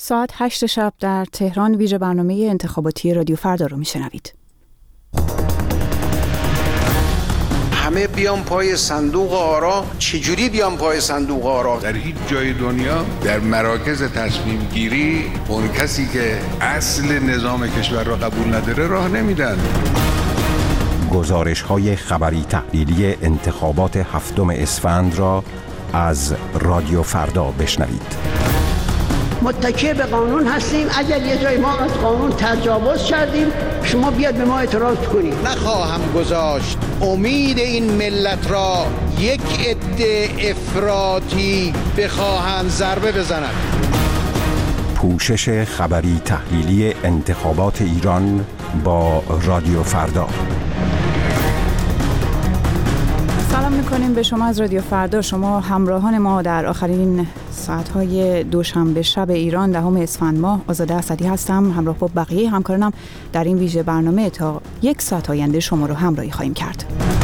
ساعت 8 شب در تهران ویژه برنامه انتخاباتی رادیو فردا رو میشنوید. همه بیان پای صندوق آرا. چجوری بیان پای صندوق آرا؟ در هیچ جای دنیا در مراکز تصمیم گیری اون کسی که اصل نظام کشور را قبول نداره راه نمیدن. گزارش‌های خبری تحلیلی انتخابات 7 اسفند را از رادیو فردا بشنوید. متکی به قانون هستیم. اگر یه جای ما از قانون تجاوز کردیم شما بیاد به ما اعتراض کنید. نخواهم گذاشت امید این ملت را یک عده افراطی بخواهند ضربه بزنند. پوشش خبری تحلیلی انتخابات ایران با رادیو فردا. سلام میکنیم به شما از رادیو فردا. شما همراهان ما در آخرین ساعتهای دوشنبه شب ایران 10 اسفند ماه. آزاده اسدی هستم، همراه با بقیه همکارانم در این ویژه برنامه تا 1 ساعت آینده شما رو همراهی خواهیم کرد.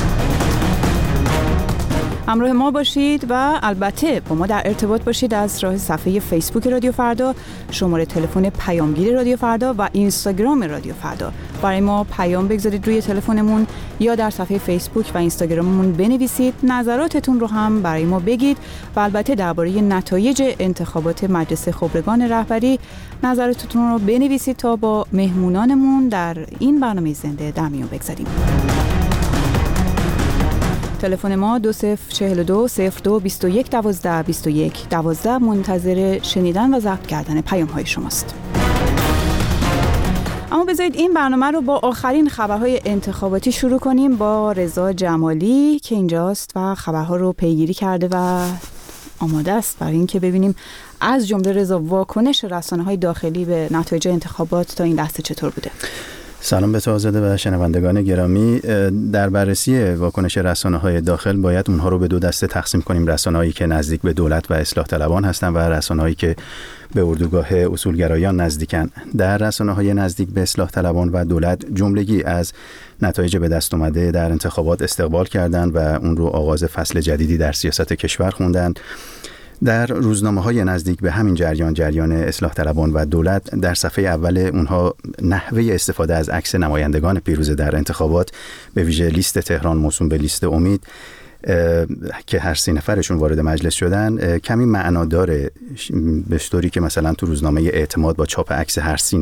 همراه ما باشید و البته با ما در ارتباط باشید از راه صفحه فیسبوک رادیو فردا، شماره تلفن پیامگیر رادیو فردا و اینستاگرام رادیو فردا. برای ما پیام بگذارید روی تلفنمون یا در صفحه فیسبوک و اینستاگراممون بنویسید. نظراتتون رو هم برای ما بگید و البته درباره نتایج انتخابات مجلس خبرگان رهبری نظراتتون رو بنویسید تا با مهمونانمون در این برنامه زنده در میون بگذاریم. تلفن ما 2042 02 21 12 21 12 منتظر شنیدن و ضبط کردن پیام‌های شماست. اما بذارید این برنامه رو با آخرین خبرهای انتخاباتی شروع کنیم با رضا جمالی که اینجاست و خبرها رو پیگیری کرده و آماده است برای اینکه ببینیم از جمله رضا واکنش رسانه‌های داخلی به نتایج انتخابات تا این لحظه چطور بوده. سلام به تو آزاده و شنوندگان گرامی. در بررسی واکنش رسانه‌های داخل باید اونها رو به 2 دسته تقسیم کنیم: رسانه‌هایی که نزدیک به دولت و اصلاح طلبان هستند و رسانه‌هایی که به اردوگاه اصولگرایان نزدیکن. در رسانه‌های نزدیک به اصلاح طلبان و دولت جملگی از نتایج به دست اومده در انتخابات استقبال کردند و اون رو آغاز فصل جدیدی در سیاست کشور خوندند. در روزنامه‌های نزدیک به همین جریان اصلاح طلبان و دولت در صفحه اول اونها نحوه استفاده از عکس نمایندگان پیروز در انتخابات به ویژه لیست تهران موسوم به لیست امید که هر 3 نفرشون وارد مجلس شدن کمی معنا داره، به طوری که مثلا تو روزنامه اعتماد با چاپ عکس هر 3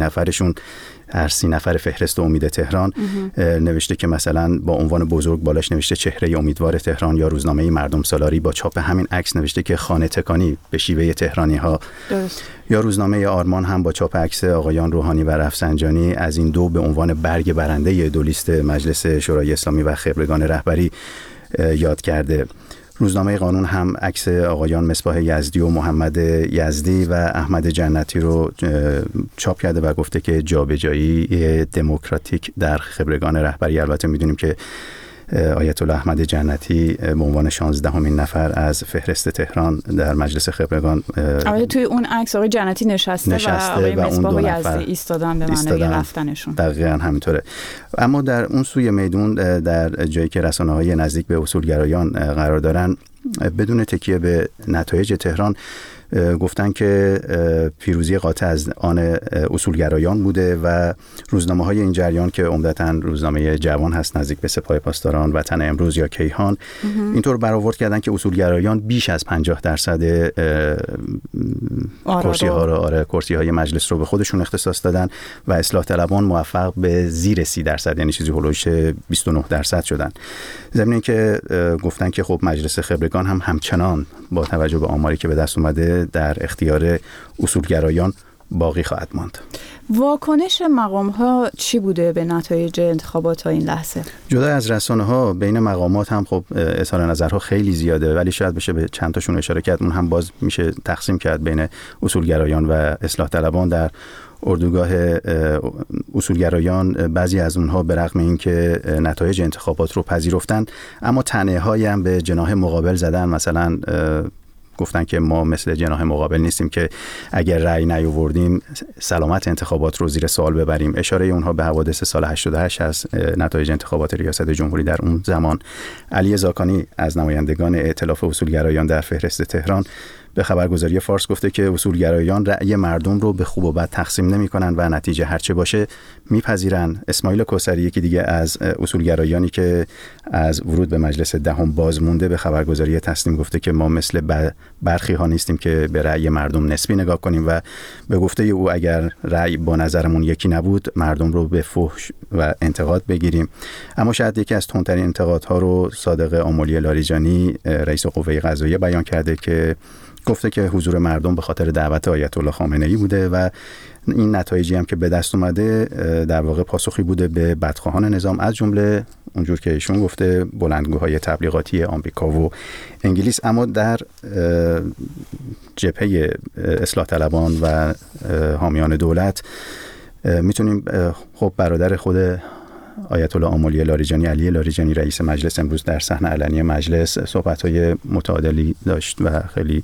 نفر فهرست امید تهران نوشته که مثلا با عنوان بزرگ بالاش نوشته چهره امیدوار تهران، یا روزنامه مردم سالاری با چاپ همین عکس نوشته که خانه تکانی به شیوه تهرانی ها. درست. یا روزنامه آرمان هم با چاپ عکس آقایان روحانی و رفسنجانی از این دو به عنوان برگ برنده 2 لیست مجلس شورای اسلامی و خبرگان رهبری یاد کرده. روزنامه قانون هم عکس آقایان مصباح یزدی و محمد یزدی و احمد جنتی رو چاپ کرده و گفته که جابجایی دموکراتیک در خبرگان رهبری. البته میدونیم که آیت الله احمد جنتی به عنوان 16مین نفر از فهرست تهران در مجلس خبرگان توی اون عکس آقای جنتی نشسته و آقای مصباح یزدی ایستادن به معنای رفتنشون. دقیقاً همینطوره. اما در اون سوی میدون در جایی که رسانه‌های نزدیک به اصولگرایان قرار دارن، بدون تکیه به نتایج تهران گفتن که پیروزی قاطع از آن اصولگرایان بوده و روزنامه‌های این جریان که عمدتاً روزنامه جوان هست نزدیک به سپاه پاسداران، وطن امروز یا کیهان، اینطور برآورد کردن که اصولگرایان بیش از 50% کرسی‌های مجلس رو به خودشون اختصاص دادن و اصلاح طلبان موفق به زیر 30%، یعنی چیزی هولوش 29% شدن. ضمن که گفتن که خب مجلس خبرگان هم همچنان با توجه به آماری که به دست اومده در اختیار اصولگرایان باقی خواهد ماند. واکنش مقام‌ها چی بوده به نتایج انتخابات تا این لحظه؟ جدا از رسانه‌ها بین مقامات هم خب اظهار نظرها خیلی زیاده، ولی شاید بشه به چند تاشون اشاره کرد. اون هم باز میشه تقسیم کرد بین اصولگرایان و اصلاح طلبان. در اردوگاه اصولگرایان بعضی از اونها به رغم اینکه نتایج انتخابات رو پذیرفتن، اما طعنه‌هایی هم به جناح مقابل زدن. مثلا گفتن که ما مثل جناح مقابل نیستیم که اگر رأی نیاوردیم سلامت انتخابات رو زیر سوال ببریم. اشاره اونها به حوادث سال 88 از نتایج انتخابات ریاست جمهوری در اون زمان. علی زاکانی از نمایندگان ائتلاف اصولگرایان در فهرست تهران به خبرگزاری فارس گفته که اصولگرایان رأی مردم رو به خوب و بد تقسیم نمی‌کنن و نتیجه هرچه باشه میپذیرن. اسماعیل کوثری یکی دیگه از اصولگرایانی که از ورود به مجلس دهم باز مونده به خبرگزاری تسنیم گفته که ما مثل برخی ها نیستیم که به رأی مردم نسبی نگاه کنیم و به گفته او اگر رأی با نظرمون یکی نبود مردم رو به فحش و انتقاد بگیریم. اما شاید یکی از تندترین انتقادها رو صادق آملی لاریجانی رئیس قوه قضاییه بیان کرده که گفته که حضور مردم به خاطر دعوت آیت الله خامنه‌ای بوده و این نتایجی هم که به دست اومده در واقع پاسخی بوده به بدخواهان نظام، از جمله اونجور که ایشون گفته بلندگوهای تبلیغاتی آمریکا و انگلیس. اما در جبهه اصلاح طلبان و حامیان دولت میتونیم خب برادر خود آیت الله آملی لاریجانی، علی لاریجانی رئیس مجلس، امروز در صحنه علنی مجلس صحبت‌های متعادلی داشت و خیلی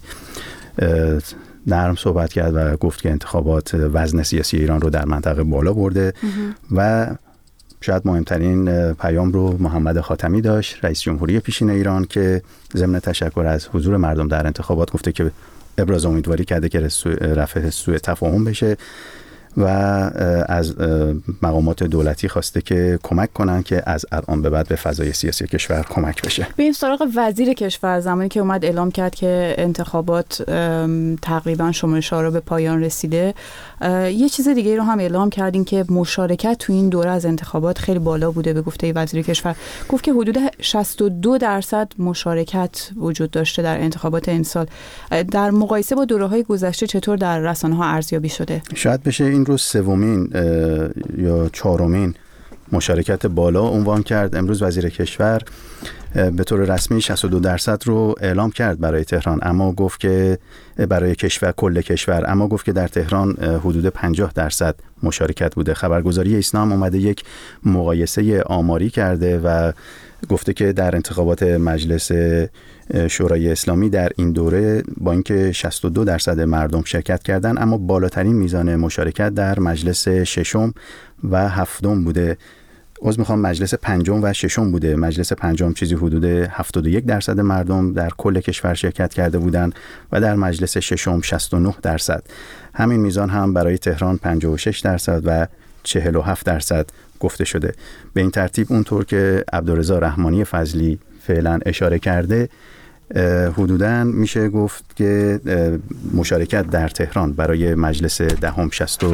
نرم صحبت کرد و گفت که انتخابات وزن سیاسی ایران رو در منطقه بالا برده و شاید مهمترین پیام رو محمد خاتمی داشت، رئیس جمهوری پیشین ایران، که ضمن تشکر از حضور مردم در انتخابات گفته که ابراز امیدواری کرده که رفع سوء تفاهم بشه و از مقامات دولتی خواسته که کمک کنن که از الان به بعد به فضای سیاسی کشور کمک بشه. بریم سراغ وزیر کشور. زمانی که اومد اعلام کرد که انتخابات تقریبا شمارش‌ها رو به پایان رسیده، یه چیز دیگه رو هم اعلام کردین که مشارکت تو این دوره از انتخابات خیلی بالا بوده. به گفته وزیر کشور گفت که حدود 62% مشارکت وجود داشته در انتخابات امسال. در مقایسه با دوره‌های گذشته چطور در رسانه‌ها ارزیابی شده؟ شاید بشه این رو سومین یا چهارمین مشارکت بالا عنوان کرد. امروز وزیر کشور به طور رسمی 62% رو اعلام کرد برای تهران، اما گفت که برای کشور، کل کشور، اما گفت که در تهران حدود 50% مشارکت بوده. خبرگزاری اسلام اومده یک مقایسه آماری کرده و گفته که در انتخابات مجلس شورای اسلامی در این دوره با اینکه 62% مردم شرکت کردن، اما بالاترین میزان مشارکت در مجلس ششم و هفتم بوده. مجلس پنجم و ششم بوده. مجلس پنجم چیزی حدود 71% مردم در کل کشور شرکت کرده بودند و در مجلس ششم 69%. همین میزان هم برای تهران 56% و 47% گفته شده. به این ترتیب اونطور که عبدالرضا رحمانی فضلی فعلا اشاره کرده، حدوداً میشه گفت که مشارکت در تهران برای مجلس دهم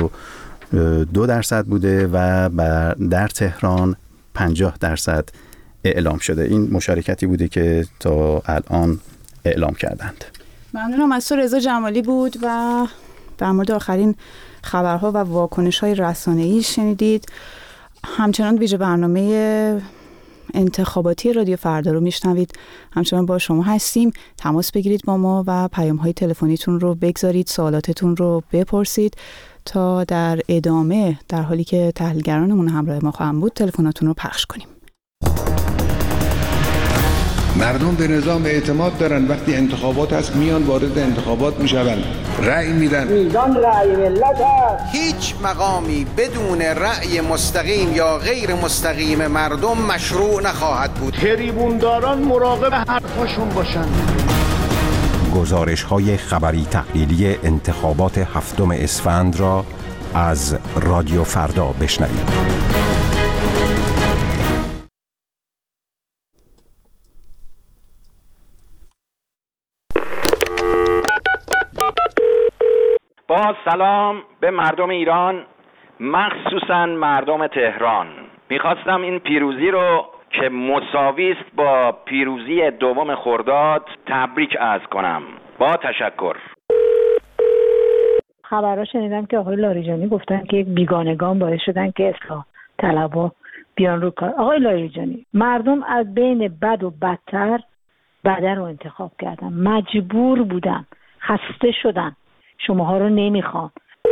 62% بوده و در تهران 50% اعلام شده. این مشارکتی بوده که تا الان اعلام کردند. ممنونم از تو. رضا جمالی بود و در مورد آخرین خبرها و واکنش‌های رسانه‌ای شنیدید. همچنان ویژه برنامه انتخاباتی رادیو فردا رو میشنوید. همچنان با شما هستیم. تماس بگیرید با ما و پیام‌های تلفنیتون رو بگذارید، سوالاتتون رو بپرسید تا در ادامه، در حالی که تحلیلگرانمون همراه ما خواهند بود، تلفناتون رو پخش کنیم. مردم به نظام اعتماد دارن. وقتی انتخابات هست میان وارد انتخابات میشون، رأی میدن. میزان رأی ملت هست. هیچ مقامی بدون رأی مستقیم یا غیر مستقیم مردم مشروع نخواهد بود. تریبونداران مراقب حرفاشون باشن. گزارش‌های خبری تحلیلی انتخابات 7 اسفند را از رادیو فردا بشنوید. با سلام به مردم ایران، مخصوصاً مردم تهران. میخواستم این پیروزی رو که مساوی است با پیروزی 2 خرداد تبریک عرض کنم. با تشکر. خبرها شنیدم که آقای لاریجانی گفتن که یک بیگانگان باعث شدن که اصلاح طلبها بیان رو کار. آقای لاریجانی، مردم از بین بد و بدتر بده رو انتخاب کردن، مجبور بودن، خسته شدن، شماها رو نمیخوان.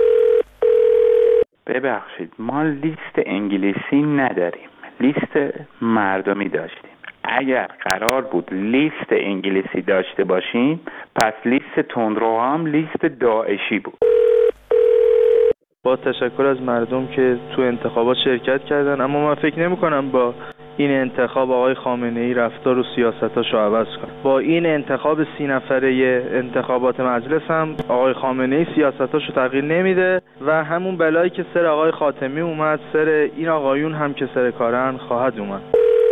ببخشید، ما لیست انگلیسی نداریم، لیست مردمی داشتیم. اگر قرار بود لیست انگلیسی داشته باشیم، پس لیست تندرو هم لیست داعشی بود. با تشکر از مردم که تو انتخابات شرکت کردن، اما من فکر نمی کنم با این انتخاب آقای خامنه‌ای رفتار و سیاستاشو عوض کنه. با این انتخاب 30 نفره انتخابات مجلس هم آقای خامنه‌ای سیاستاشو تغییر نمیده و همون بلایی که سر آقای خاتمی اومد سر این آقایون هم که سر کارن خواهد اومد.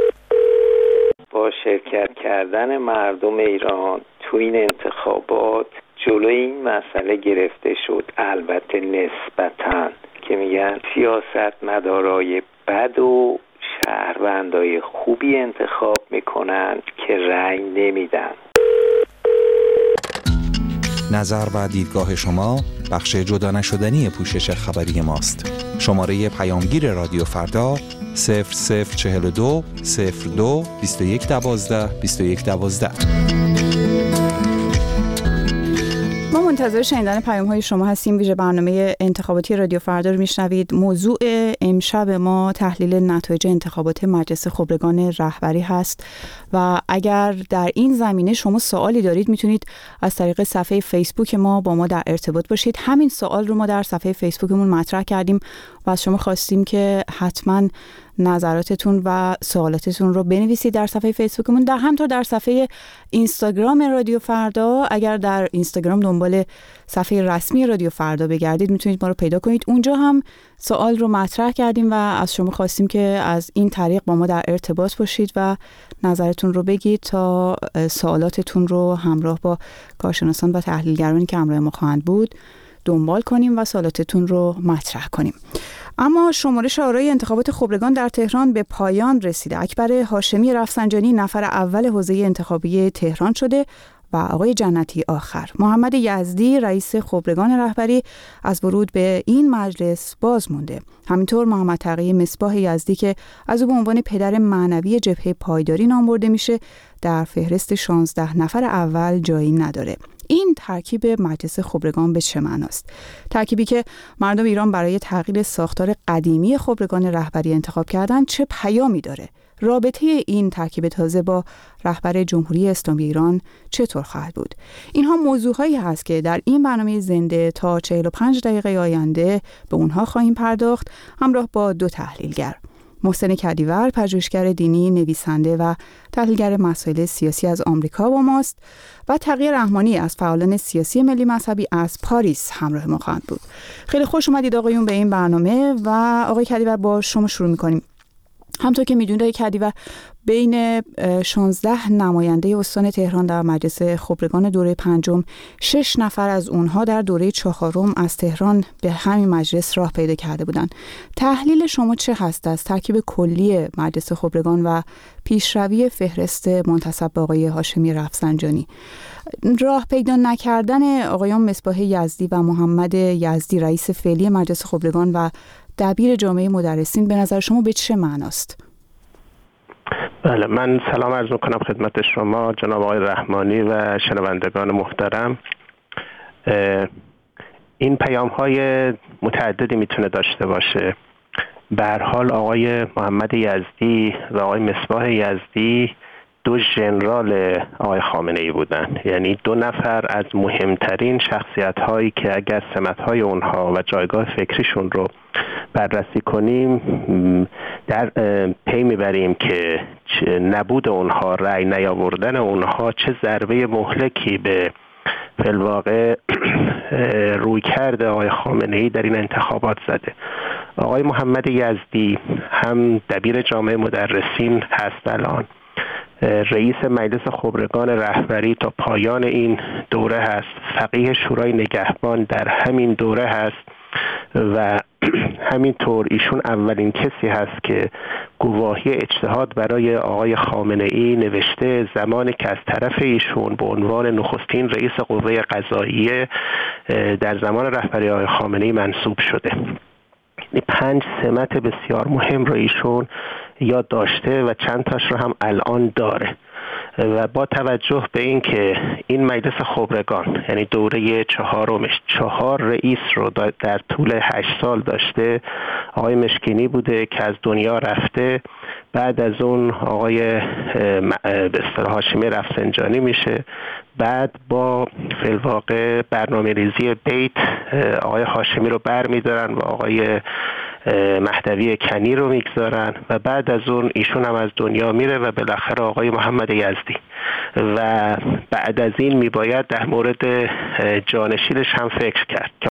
با شرکت کردن مردم ایران تو این انتخابات جلوی این مسئله گرفته شد، البته نسبتاً، که میگن سیاست مدارای بد و شهروندای خوبی انتخاب میکنن که رأی نمیدن. نظر و دیدگاه شما بخش جدا نشدنی پوشش خبری ماست. شماره پیامگیر رادیو فردا 0042 02 2112 2112. ما منتظر شنیدن پیام‌های شما هستیم. ویژه برنامه انتخاباتی رادیو فردا رو میشنوید. موضوع امشب ما تحلیل نتایج انتخابات مجلس خبرگان رهبری هست و اگر در این زمینه شما سوالی دارید میتونید از طریق صفحه فیسبوک ما با ما در ارتباط باشید. همین سوال رو ما در صفحه فیسبوکمون مطرح کردیم و از شما خواستیم که حتما نظراتتون و سوالاتتون رو بنویسید در صفحه فیسبوکمون. در همطور در صفحه اینستاگرام رادیو فردا، اگر در اینستاگرام دنبال صفحه رسمی رادیو فردا بگردید میتونید ما رو پیدا کنید. اونجا هم سوال رو مطرح کردیم و از شما خواستیم که از این طریق با ما در ارتباط باشید و نظرتون رو بگید تا سوالاتتون رو همراه با کارشناسان و تحلیلگرانی که همراه ما خواهند بود دنبال کنیم و سوالاتتون رو مطرح کنیم. اما شمارش آرای انتخابات خبرگان در تهران به پایان رسیده. اکبر هاشمی رفسنجانی نفر اول حوزه انتخابی تهران شده و آقای جنتی آخر. محمد یزدی رئیس خبرگان رهبری از ورود به این مجلس باز مونده. همینطور محمد تقی مصباح یزدی که از او به عنوان پدر معنوی جبهه پایداری نام برده میشه در فهرست 16 نفر اول جایی نداره. این ترکیب مجلس خبرگان به چه معناست؟ ترکیبی که مردم ایران برای تغییر ساختار قدیمی خبرگان رهبری انتخاب کردن چه پیامی داره؟ رابطه این ترکیب تازه با رهبر جمهوری اسلامی ایران چطور خواهد بود؟ اینها موضوعهایی هست که در این برنامه زنده تا 45 دقیقه آینده به اونها خواهیم پرداخت همراه با دو تحلیلگر. محسن کدیور، پژوهشگر دینی، نویسنده و تحلیلگر مسائل سیاسی از آمریکا با ماست و تقی رحمانی از فعالان سیاسی ملی مذهبی از پاریس همراه ما خواهند بود. خیلی خوش اومدید آقایون به این برنامه و آقای کدیور با شما شروع می‌کنیم. همطور که می‌دونید آقای کدیور بین 16 نماینده استان تهران در مجلس خبرگان دوره پنجم 6 نفر از اونها در دوره چهارم از تهران به همین مجلس راه پیدا کرده بودند. تحلیل شما چه هست از ترکیب کلی مجلس خبرگان و پیشروی فهرست منتسب به آقای هاشمی رفسنجانی؟ راه پیدا نکردن آقایان مصباح یزدی و محمد یزدی رئیس فعلی مجلس خبرگان و دبیر جامعه مدرسین به نظر شما به چه معناست؟ بله، من سلام عرض میکنم خدمت شما جناب آقای رحمانی و شنوندگان محترم. این پیام های متعددی میتونه داشته باشه. به هر حال آقای محمد یزدی و آقای مصباح یزدی دو ژنرال آقای خامنه‌ای بودن، یعنی دو نفر از مهمترین شخصیت هایی که اگر سمت های اونها و جایگاه فکریشون رو بررسی کنیم در پی میبریم که نبود اونها، رأی نیاوردن اونها چه ضربه مهلکی به فی‌الواقع روی کرده آقای خامنه‌ای در این انتخابات زده. آقای محمد یزدی هم دبیر جامعه مدرسین هست، الان رئیس مجلس خبرگان رهبری تا پایان این دوره هست، فقیه شورای نگهبان در همین دوره هست و همینطور ایشون اولین کسی هست که گواهی اجتهاد برای آقای خامنه‌ای نوشته زمانی که از طرف ایشون به عنوان نخستین رئیس قوه قضاییه در زمان رهبری آقای خامنه‌ای منصوب شده. 5 سمت بسیار مهم رو ایشون یاد داشته و چند تاش رو هم الان داره و با توجه به این که این مجلس خبرگان یعنی دوره چهارمش 4 رئیس رو در طول 8 سال داشته. آقای مشکینی بوده که از دنیا رفته، بعد از اون آقای به اصطلاح هاشمی رفسنجانی میشه، بعد با فی‌الواقع برنامه ریزی بیت آقای هاشمی رو برمیدارن و آقای مهدوی کنی رو میگذارن و بعد از اون ایشون هم از دنیا میره و بالاخره آقای محمد یزدی و بعد از این میباید در مورد جانشینش هم فکر کرد.